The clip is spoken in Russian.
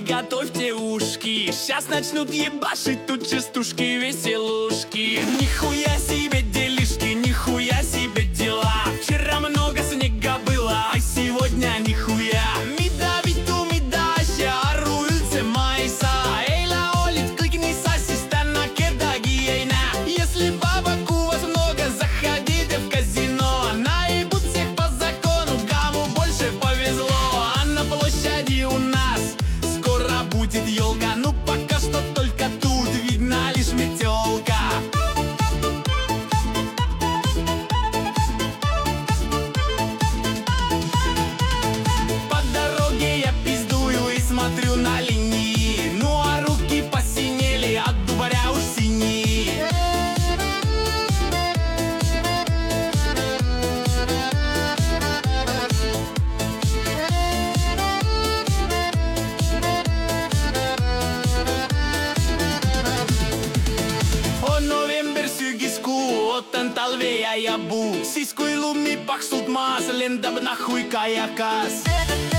готовьте ушки. Сейчас начнут ебашить тут частушки, веселушки. Нихуя себе делишки, нихуя себе дела. Вчера много снега было, а сегодня нихуя. Мидавиту мидаща, аруильце майса. Эйла олит, кликни ассистента кедагиейна. Если бабок у вас много, заходите в казино. Наебут всех по закону, кому больше повезло. А на площади у нас скоро будет елка. Ну пока что только тут видна лишь метелка. По дороге я пиздую и смотрю на линии. Ну а руки посинели, от дубаря уж синие. On november sygiskuu, otan talvea ja buu. Siis kui lumi paksult maas lendab nahhui kajakas.